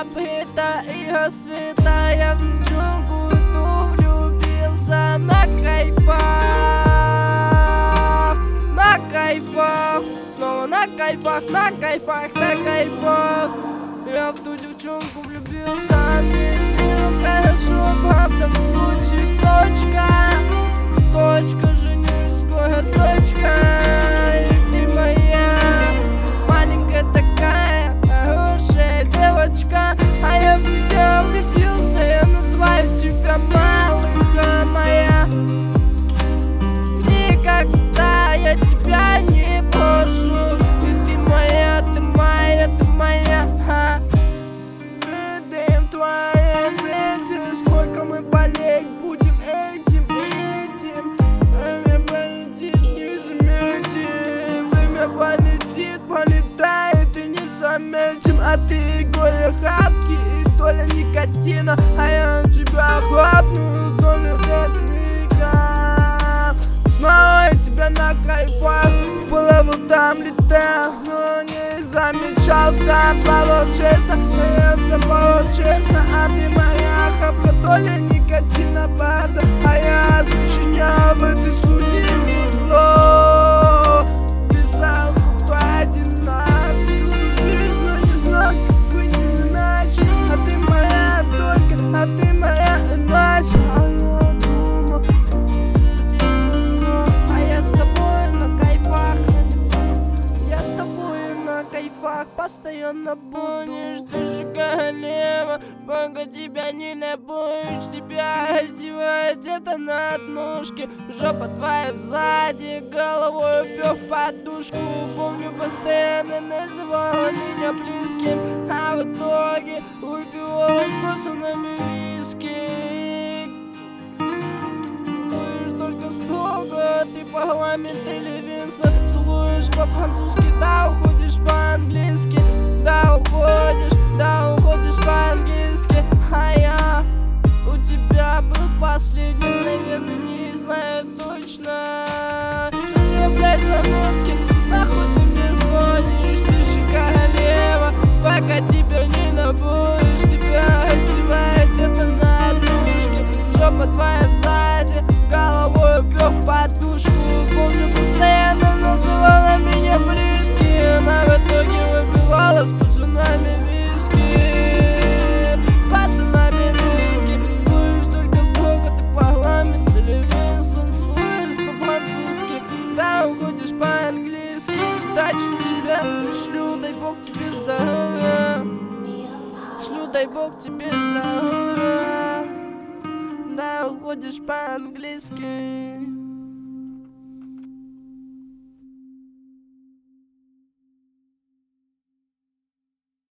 забыта и света. Я в девчонку эту влюбился на кайфах, на кайфах, снова на кайфах, на кайфах, на кайфах. Я в ту девчонку влюбился, мне с ней хорошо, правда в случае точка, точка, женюсь скоро, точка. И ты моя маленькая такая хорошая девочка, а я в тебя влюбился, я называю тебя малыха моя. Никогда я тебя не брошу, и ты моя, ты моя, ты моя. Видим твои ветер, сколько мы болеть будем этим. Время полетит, не заметим, время полетит, полетает и не заметим. А ты горе хапки и доля никотина, а я на тебя хлопну долю ветрика. Снова я тебя на кайфах, плыву там, летаю, но не замечал там. Плавал честно, но я плавал честно, а ты моя хапка, доля никотина, правда. А я сочинял в этой студии музло, писал один на всю жизнь, но не знал, как быть иначе. А ты моя только, а ты моя иначе. А я думал, а я с тобой на кайфах, я с тобой на кайфах постоянно будешь. Ты же королева, пока тебя не набудешь. Тебя раздевают где-то на однушке, жопа твоя сзади, головой упер в подушку. Помню, постоянно называла меня близким, а в итоге упивалась пацанами виски. Будешь только строго, ты парламент или Винсент. Целуешь по-французски, да уходишь по-английски, да уходишь по-английски. А я у тебя был последний, наверное, не знаю точно. Что же, блядь, замутки, нахуй ты мне звонишь? Ты же королева, пока тебя не набудешь. Тебя раздевают где-то на однушке, жопа твоя сзади, головой упер в подушку. Помню, постоянно называла меня близким, а в итоге выпивала с пацанами виски, с пацанами виски. Будешь только строго, ты парламент или Винсент. Целуешь по-французски, да уходишь по-английски. Удачи тебе шлю, дай бог тебе здоровья, шлю, дай бог тебе здоровья. Да уходишь по-английски.